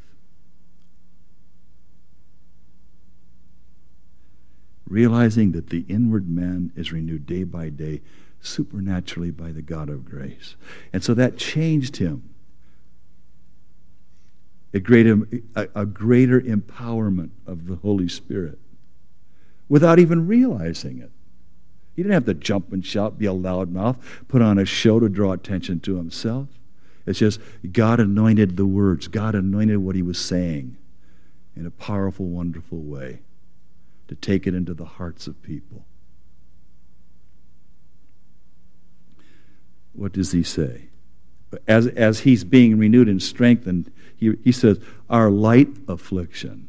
Realizing that the inward man is renewed day by day, supernaturally by the God of grace. And so that changed him. A greater empowerment of the Holy Spirit without even realizing it. He didn't have to jump and shout, be a loudmouth, put on a show to draw attention to himself. It's just God anointed the words. God anointed what he was saying in a powerful, wonderful way to take it into the hearts of people. What does he say? As he's being renewed and strengthened, he says, our light affliction,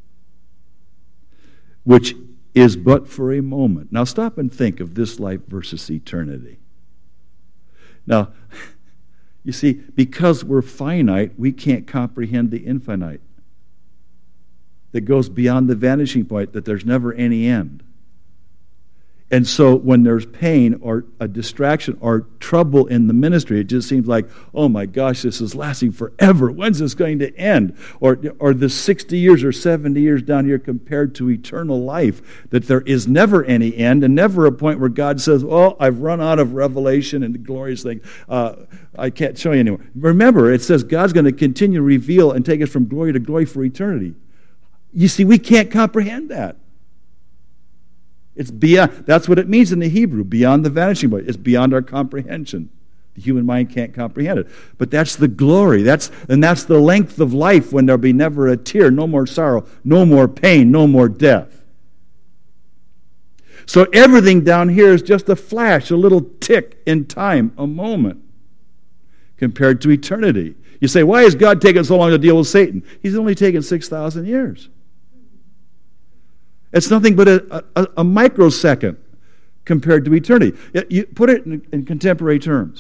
which is but for a moment. Now stop and think of this life versus eternity. Now, you see, because we're finite, we can't comprehend the infinite that goes beyond the vanishing point, that there's never any end. And so when there's pain or a distraction or trouble in the ministry, it just seems like, oh my gosh, this is lasting forever. When's this going to end? Or the 60 years or 70 years down here compared to eternal life, that there is never any end and never a point where God says, oh, I've run out of revelation and glorious things. I can't show you anymore. Remember, it says God's going to continue to reveal and take us from glory to glory for eternity. You see, we can't comprehend that. It's beyond, that's what it means in the Hebrew, beyond the vanishing point. It's beyond our comprehension. The human mind can't comprehend it. But that's the glory. That's the length of life when there'll be never a tear, no more sorrow, no more pain, no more death. So everything down here is just a flash, a little tick in time, a moment, compared to eternity. You say, why is God taking so long to deal with Satan? He's only taken 6,000 years. It's nothing but a microsecond compared to eternity. You put it in contemporary terms.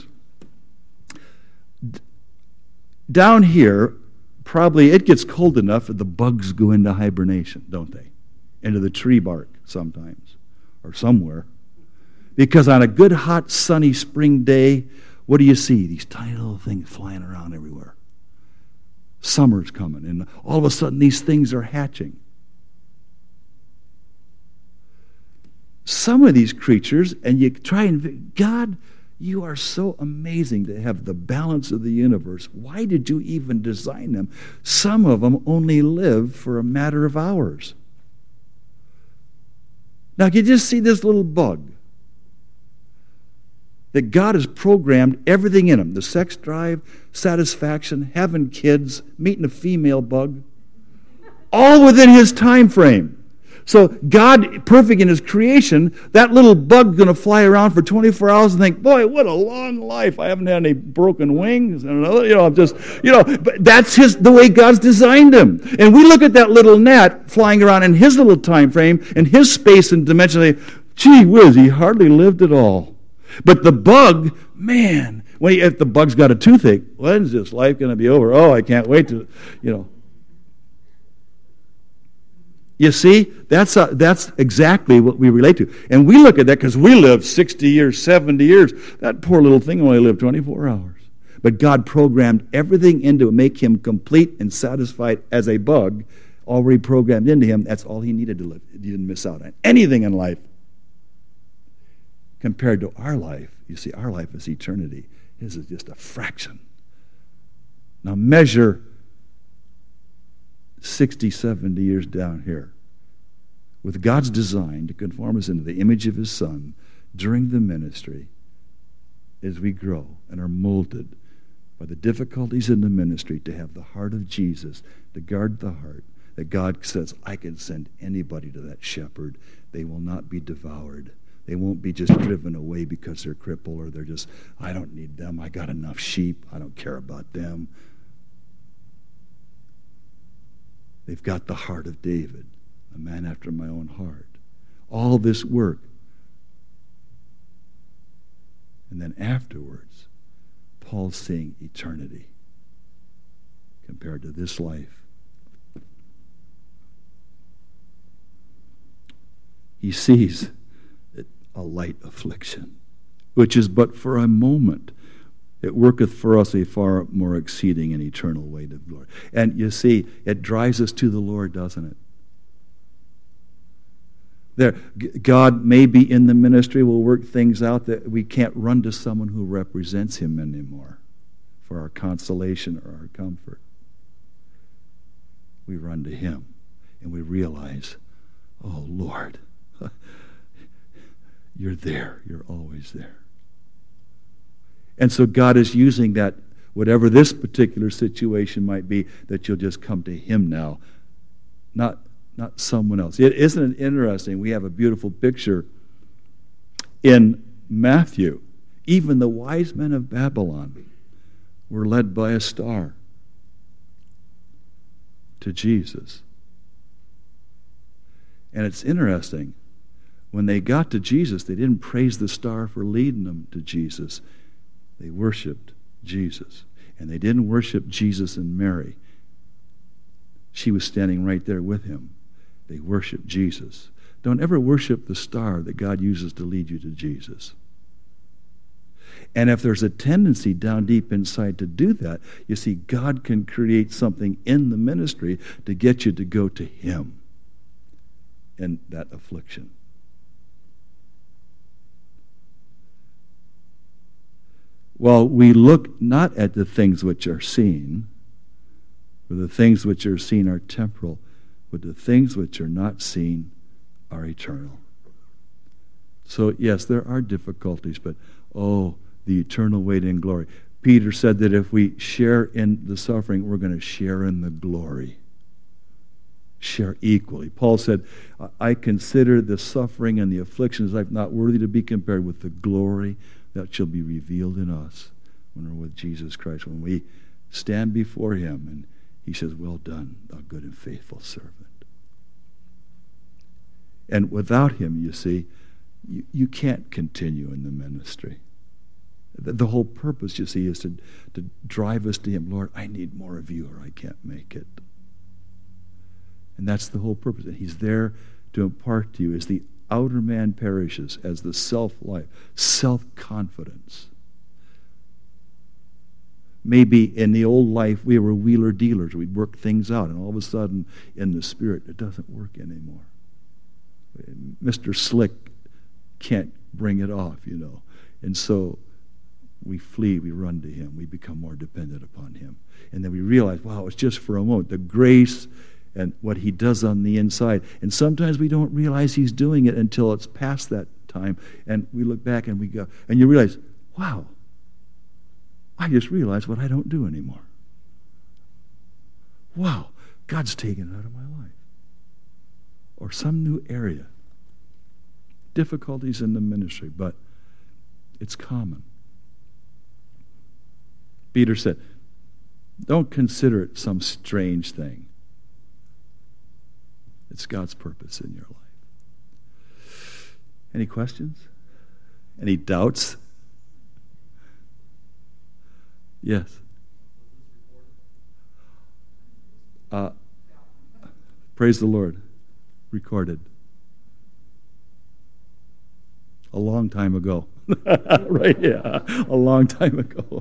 Down here, probably it gets cold enough that the bugs go into hibernation, don't they? Into the tree bark sometimes, or somewhere. Because on a good, hot, sunny spring day, what do you see? These tiny little things flying around everywhere. Summer's coming, and all of a sudden these things are hatching. Some of these creatures, and you try and, God, you are so amazing to have the balance of the universe. Why did you even design them? Some of them only live for a matter of hours. Now, you just see this little bug that God has programmed everything in them, the sex drive, satisfaction, having kids, meeting a female bug, all within his time frame. So God, perfect in his creation, that little bug's going to fly around for 24 hours and think, boy, what a long life. I haven't had any broken wings. But that's the way God's designed him. And we look at that little gnat flying around in his little time frame, in his space and dimension, and say, gee whiz, he hardly lived at all. But the bug, man, if the bug's got a toothache, when's this life going to be over? Oh, I can't wait to, You see, that's exactly what we relate to. And we look at that because we lived 60 years, 70 years. That poor little thing only lived 24 hours. But God programmed everything into it, make him complete and satisfied as a bug, already programmed into him. That's all he needed to live. He didn't miss out on anything in life. Compared to our life, you see, our life is eternity. His is just a fraction. Now measure 60, 70 years down here. With God's design to conform us into the image of his Son during the ministry, as we grow and are molded by the difficulties in the ministry to have the heart of Jesus, to guard the heart, that God says, I can send anybody to that shepherd. They will not be devoured. They won't be just driven away because they're crippled or they're just, I don't need them. I got enough sheep. I don't care about them. They've got the heart of David, a man after my own heart. All this work. And then afterwards, Paul's seeing eternity compared to this life. He sees a light affliction, which is but for a moment. It worketh for us a far more exceeding and eternal weight of glory. And you see, it drives us to the Lord, doesn't it? There, God may be in the ministry, will work things out that we can't run to someone who represents him anymore for our consolation or our comfort. We run to him and we realize, oh Lord, you're there. You're always there. And so God is using that, whatever this particular situation might be, that you'll just come to him now, not someone else. Isn't it interesting? We have a beautiful picture in Matthew. Even the wise men of Babylon were led by a star to Jesus. And it's interesting. When they got to Jesus, they didn't praise the star for leading them to Jesus. They worshiped Jesus. And they didn't worship Jesus and Mary. She was standing right there with him. They worshiped Jesus. Don't ever worship the star that God uses to lead you to Jesus. And if there's a tendency down deep inside to do that, you see, God can create something in the ministry to get you to go to him in that affliction. Well, we look not at the things which are seen, for the things which are seen are temporal, but the things which are not seen are eternal. So, yes, there are difficulties, but, oh, the eternal weight in glory. Peter said that if we share in the suffering, we're going to share in the glory. Share equally. Paul said, I consider the suffering and the afflictions life not worthy to be compared with the glory that shall be revealed in us when we're with Jesus Christ, when we stand before him and he says, well done, thou good and faithful servant. And without him, you see, you can't continue in the ministry. The whole purpose, you see, is to drive us to him. Lord, I need more of you or I can't make it. And that's the whole purpose. And he's there to impart to you as the outer man perishes, as the self-life, self-confidence. Maybe in the old life we were wheeler-dealers. We'd work things out, and all of a sudden in the spirit it doesn't work anymore. Mr. Slick can't bring it off, you know. And so we flee, we run to him, we become more dependent upon him. And then we realize, wow, it's just for a moment. The grace and what he does on the inside. And sometimes we don't realize he's doing it until it's past that time. And we look back and we go, and you realize, wow, I just realized what I don't do anymore. Wow, God's taken it out of my life. Or some new area. Difficulties in the ministry, but it's common. Peter said, don't consider it some strange thing. It's God's purpose in your life. Any questions? Any doubts? Yes. Praise the Lord. Recorded. A long time ago. Right, yeah. A long time ago.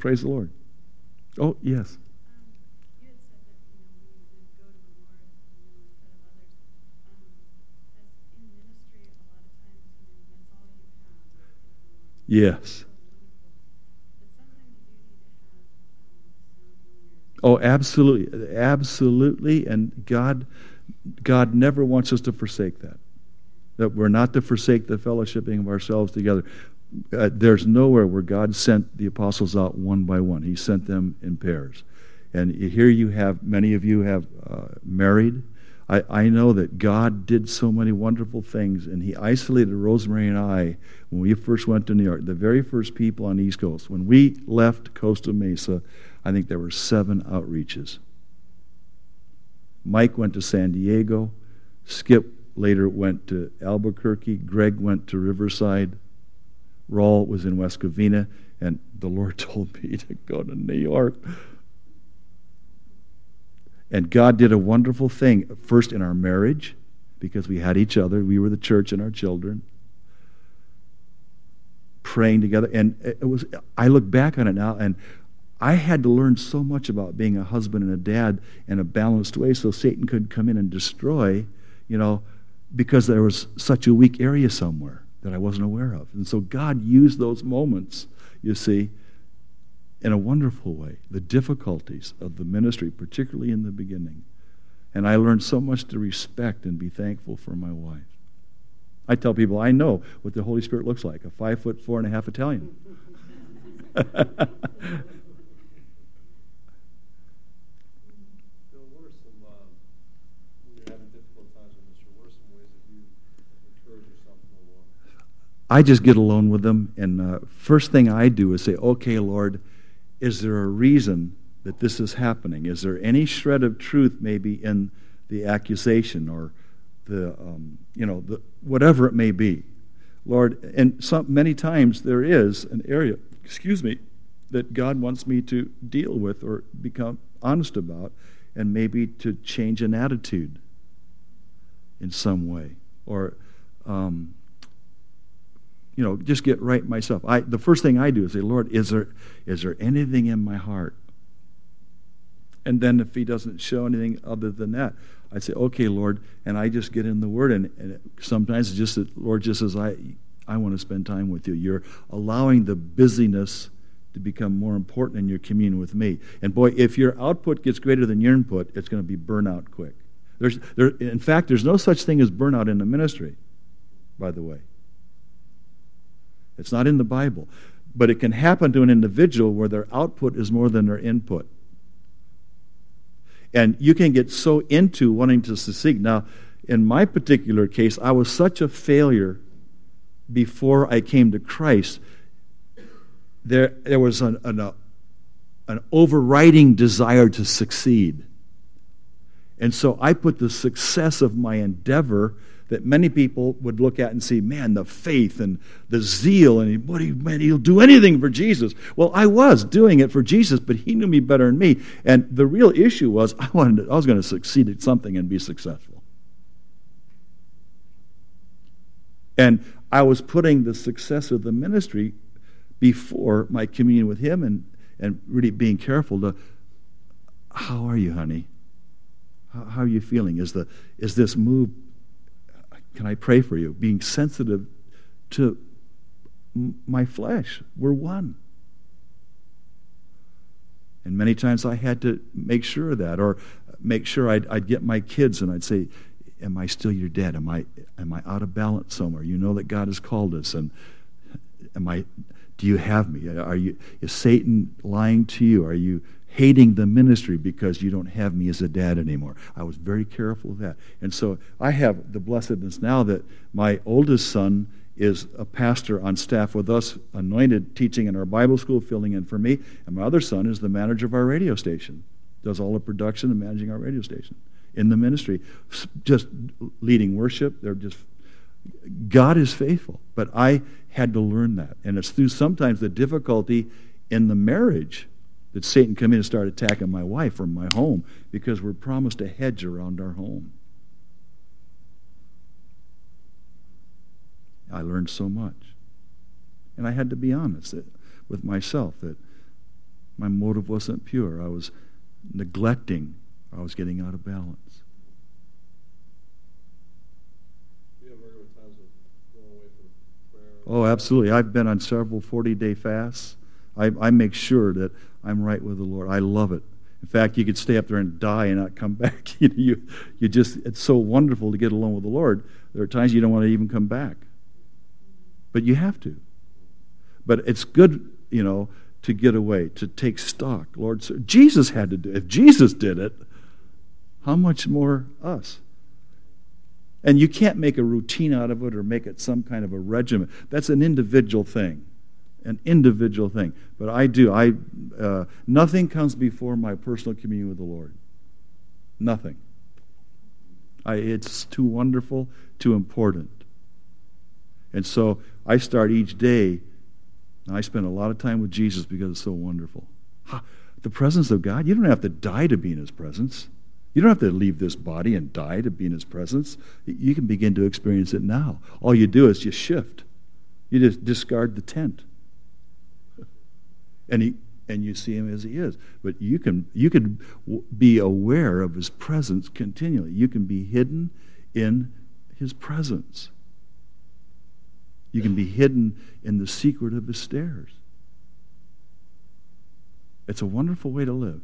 Praise the Lord. Oh, yes. You had said that, we need to go to the Lord, instead of others. As in ministry, a lot of times, that's all you have is the Lord. Yes. So wonderful. But sometimes you do need to have sounding ears. Oh, absolutely. Absolutely. And God never wants us to forsake that. That we're not to forsake the fellowshipping of ourselves together. There's nowhere where God sent the apostles out one by one. He sent them in pairs. And here you have, many of you have married. I know that God did so many wonderful things, and He isolated Rosemary and I when we first went to New York, the very first people on the East Coast. When we left Costa Mesa, I think there were 7 outreaches. Mike went to San Diego. Skip later went to Albuquerque. Greg went to Riverside. Raul was in West Covina. And the Lord told me to go to New York. And God did a wonderful thing, first in our marriage, because we had each other. We were the church and our children. Praying together. And I look back on it now, and I had to learn so much about being a husband and a dad in a balanced way so Satan could come in and destroy, because there was such a weak area somewhere that I wasn't aware of. And so God used those moments, you see, in a wonderful way. The difficulties of the ministry, particularly in the beginning. And I learned so much to respect and be thankful for my wife. I tell people I know what the Holy Spirit looks like, a 5'4.5" Italian. I just get alone with them, and first thing I do is say, okay, Lord, is there a reason that this is happening? Is there any shred of truth maybe in the accusation or the whatever it may be? Lord, and many times there is an area, that God wants me to deal with or become honest about, and maybe to change an attitude in some way, or just get right myself. The first thing I do is say, Lord, is there anything in my heart? And then if He doesn't show anything other than that, I say, okay, Lord, and I just get in the Word, and sometimes it's just that, Lord, just as I want to spend time with you. You're allowing the busyness to become more important in your communion with me. And boy, if your output gets greater than your input, it's going to be burnout quick. In fact, there's no such thing as burnout in the ministry, by the way. It's not in the Bible. But it can happen to an individual where their output is more than their input. And you can get so into wanting to succeed. Now, in my particular case, I was such a failure before I came to Christ. There was an overriding desire to succeed. And so I put the success of my endeavor that many people would look at and see, man, the faith and the zeal, and he'll do anything for Jesus. Well, I was doing it for Jesus, but He knew me better than me. And the real issue was I was going to succeed at something and be successful. And I was putting the success of the ministry before my communion with Him, and really being careful to, how are you, honey? How are you feeling? Is this move? Can I pray for you? Being sensitive to my flesh. We're one. And many times I had to make sure of that, or make sure I'd get my kids and I'd say, am I still your dad? Am I out of balance somewhere? You know that God has called us, and do you have me? Is Satan lying to you? Are you hating the ministry because you don't have me as a dad anymore? I was very careful of that. And so I have the blessedness now that my oldest son is a pastor on staff with us, anointed, teaching in our Bible school, filling in for me. And my other son is the manager of our radio station, does all the production and managing our radio station in the ministry, just leading worship. God is faithful. But I had to learn that. And it's through sometimes the difficulty in the marriage that Satan come in and start attacking my wife or my home, because we're promised a hedge around our home. I learned so much. And I had to be honest with myself that My motive wasn't pure. I was neglecting. I was getting out of balance. Do you have regular times of going away for prayer? Oh, absolutely. I've been on several 40-day fasts. I make sure that I'm right with the Lord. I love it. In fact, you could stay up there and die and not come back. You just, it's so wonderful to get alone with the Lord. There are times you don't want to even come back. But you have to. But it's good, to get away, to take stock. Lord, Jesus had to do it. If Jesus did it, how much more us? And you can't make a routine out of it or make it some kind of a regimen. That's an individual thing. An individual thing. But I do. Nothing comes before my personal communion with the Lord. Nothing. It's too wonderful, too important. And so I start each day, and I spend a lot of time with Jesus because it's so wonderful. The presence of God, you don't have to die to be in His presence. You don't have to leave this body and die to be in His presence. You can begin to experience it now. All you do is just shift. You just discard the tent. And you see Him as He is. But you can be aware of His presence continually. You can be hidden in His presence. You can be hidden in the secret of His stairs. It's a wonderful way to live.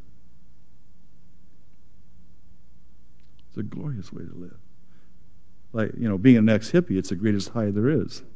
It's a glorious way to live. Like, being an ex-hippie, it's the greatest high there is.